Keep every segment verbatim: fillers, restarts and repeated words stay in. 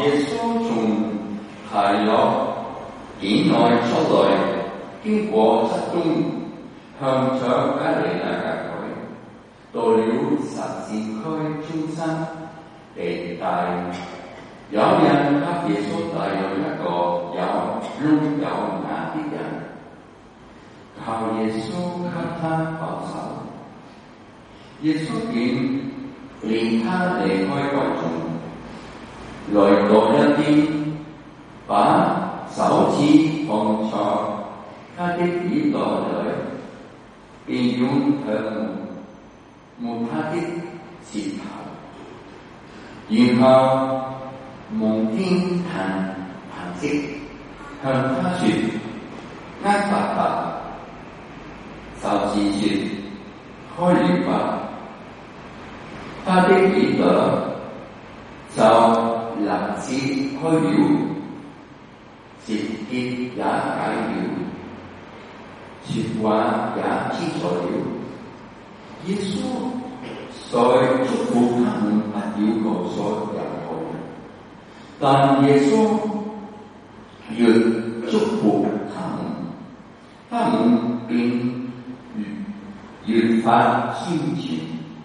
耶穌從下獄境內出來，經過漆冬，向着加利亞嘅海，到了十字區中心地帶，有人給耶穌帶有一個有聾有啞的人，求耶穌給他保守。耶穌便令他離開群眾，來到一邊，把手指放在他的耳朵裏，便用向摸他的舌頭，然後蒙天彈彈息，向他說：厄法巴，就是說開了吧。他的耳朵就立即開了，舌結也解了，說話也清楚了。耶穌再囑咐他們不要告訴任何人，但耶穌越囑咐他們，他們便越發宣傳。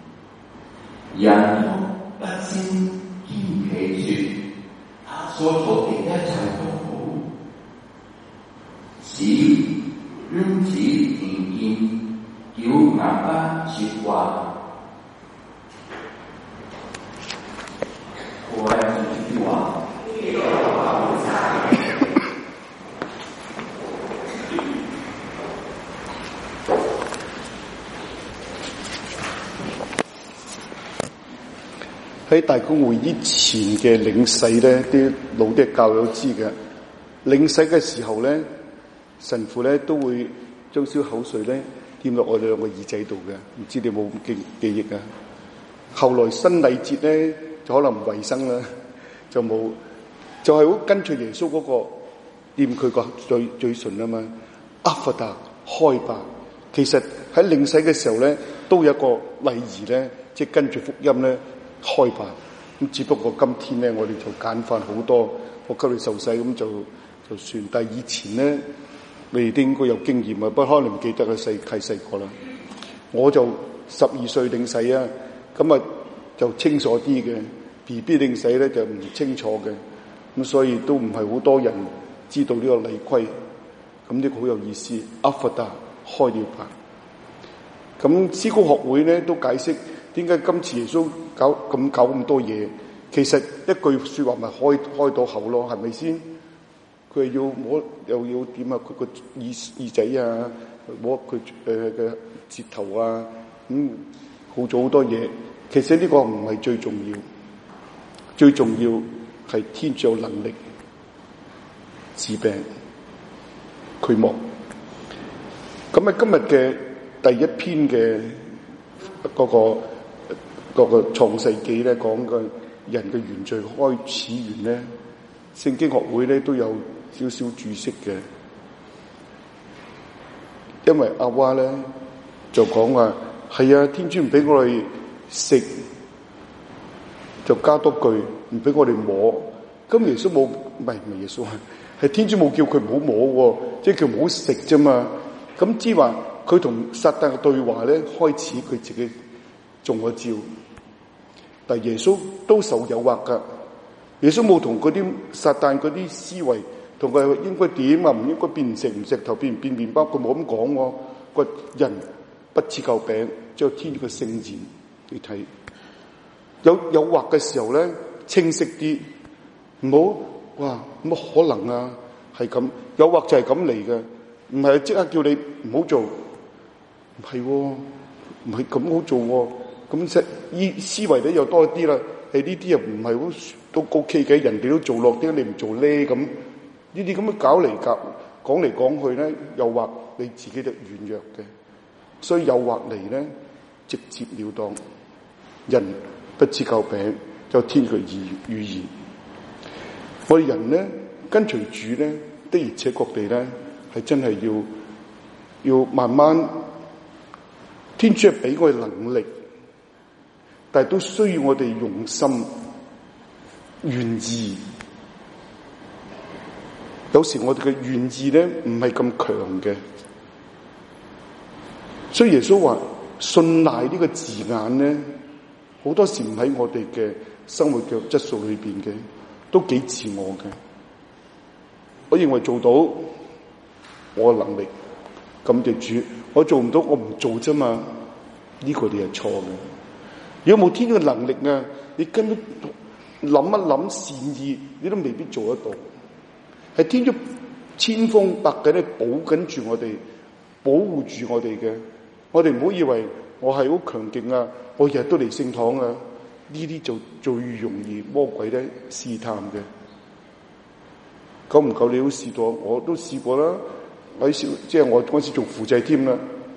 人都不勝驚奇說，他所做的一切都好，使聾子聽見，叫啞巴說話。我係主句話。 喺大公會議前嘅領洗咧，啲老啲教友知嘅。領洗嘅時候咧，神父咧都會將少口水咧掂落我哋兩個耳仔度嘅，唔知你有冇記記憶啊？後來新禮節咧就可能唔衛生啦，就冇，就係好跟隨耶穌嗰個掂佢個嘴嘴唇啊嘛。厄法達開吧，其實喺領洗嘅時候咧都有一個禮儀咧，即係跟住福音咧。開吧，咁只不過今天咧，我哋就簡化好多，我給你受洗咁就就算。但係以前咧，你哋都應該有經驗啊，不過可能唔記得啦，細太細個啦。我就十二歲領洗啊，咁啊就清楚啲嘅。B B 領洗咧就唔清楚嘅，咁所以都唔係好多人知道呢個禮規。咁呢個好有意思。厄法達開了吧。咁思高學會咧都解釋。點解今次耶穌搞咁搞咁多嘢？其實一句說話咪開開到口咯，係咪先？佢係要摸又要點啊？佢個耳耳仔啊，摸佢誒嘅舌頭啊，咁、嗯、好咗好多嘢。其實呢個唔係最重要，最重要係天主有能力治病驅魔。咁喺今日嘅第一篇嘅嗰、那個。個個創世紀咧講嘅人嘅原罪開始源咧，聖經學會咧都有少少注釋嘅，因為阿娃咧就講話係啊，天主唔俾我哋食，就加多句唔俾我哋摸。咁耶穌冇，唔係唔係耶穌啊，係天主冇叫佢唔好摸，即係叫唔好食啫嘛。咁之話佢同撒旦嘅對話咧，開始佢自己中咗招。但耶穌都受誘惑噶，耶穌冇同嗰啲撒旦嗰啲思維，同佢應該點啊，唔應該變石唔石頭，變唔變麵包，佢冇咁講喎。個人不似嚿餅，只有天主嘅聖言你睇。有誘惑嘅時候咧，清晰啲，唔好哇乜可能啊，係咁誘惑就係咁嚟嘅，唔係即刻叫你唔好做，唔係喎，唔係咁好做喎。咁即係思維咧又多啲啦，誒呢啲又唔係好都 OK 嘅，人哋都做落啲，你唔做咧咁，呢啲咁樣搞嚟搞講嚟講去咧，誘惑你自己就軟弱嘅，所以誘惑嚟咧直接了當，人不知嚿餅就天佢語言。我哋人咧跟隨主咧的而且確地咧係真係要要慢慢，天主係俾我哋能力。但係都需要我哋用心、願意有時我哋嘅願意咧唔係咁強嘅，所以耶穌話信賴呢個字眼咧，好多時唔喺我哋嘅生活嘅質素裏邊嘅，都幾自我嘅。我認為做到我嘅能力，感謝主；我做唔到，我唔做啫嘛。呢個你係錯嘅。如果冇天主嘅能力啊，你根本諗一諗善意，你都未必做得到。係天主千方百計咧保緊住我哋，保護住我哋嘅。我哋唔好以為我係好強勁啊，我日日都嚟聖堂啊，呢啲就最容易魔鬼咧試探嘅。久唔久你都試過，我都試過啦。我喺小即係我嗰時做輔祭添啦，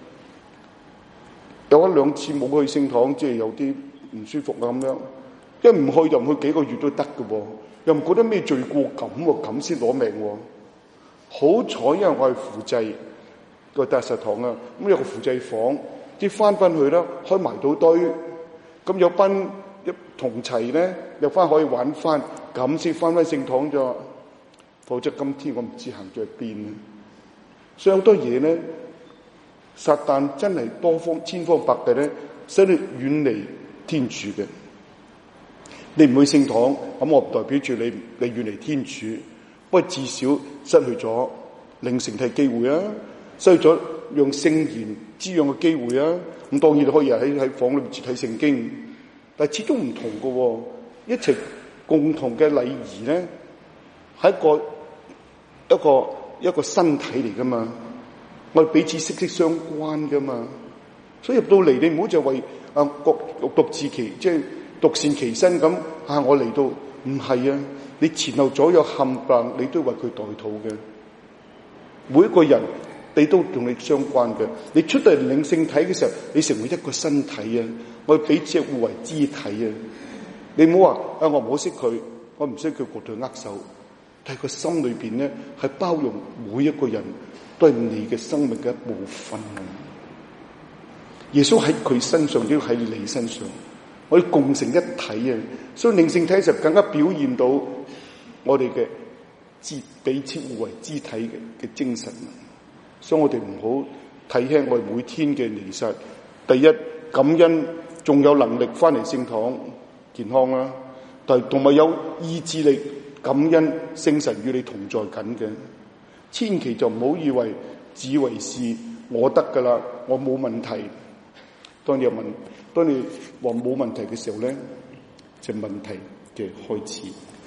有一兩次冇去聖堂，即係有啲唔舒服啊咁樣。一唔去就唔去幾個月都得嘅喎，又唔覺得咩罪過感喎，咁先攞命喎。好彩，因為我係輔祭個大實堂啊，咁有個輔祭房，啲翻翻去啦，開埋到堆，咁有班一同齊咧，又翻可以玩翻，咁先翻翻聖堂咋。否則今天我唔知行咗去邊啊！所以好多嘢咧，撒旦真係多方千方百計咧，使你遠離天主嘅。你唔去聖堂，咁我唔代表住你你遠離天主，不過至少失去咗領聖體機會啊，失去咗用聖言滋養嘅機會啊。咁當然你可以喺喺房裏面睇聖經，但係始終唔同嘅喎，一齊共同嘅禮儀咧，係一個一個一個身體嚟噶嘛，我哋彼此息息相關噶嘛。所以入到嚟，你唔好就為啊各獨自其即係獨善其身咁啊！我嚟到唔係啊，你前後左右冚唪唥，你都為佢代禱嘅。每一個人你都同你相關嘅。你出到嚟領聖體嘅時候，你成為一個身體啊！我哋彼此互為肢體啊！你唔好話啊，我唔好識佢，我唔識佢過對握手。但係個心裏邊咧，係包容每一個人都係你嘅生命嘅一部分。耶穌喺佢身上，亦都喺你身上，我哋共成一體啊！所以領聖體就更加表現到我哋嘅肢彼此互為肢體嘅嘅精神。所以我哋唔好睇輕我哋每天嘅彌撒。第一，感恩仲有能力翻嚟聖堂健康啦，但係同埋有意志力。感恩聖神與你同在緊嘅，千祈就唔好以為自以為是我得噶啦，我冇問題。當你有問，當你話冇問題嘅時候咧，就係問題嘅開始。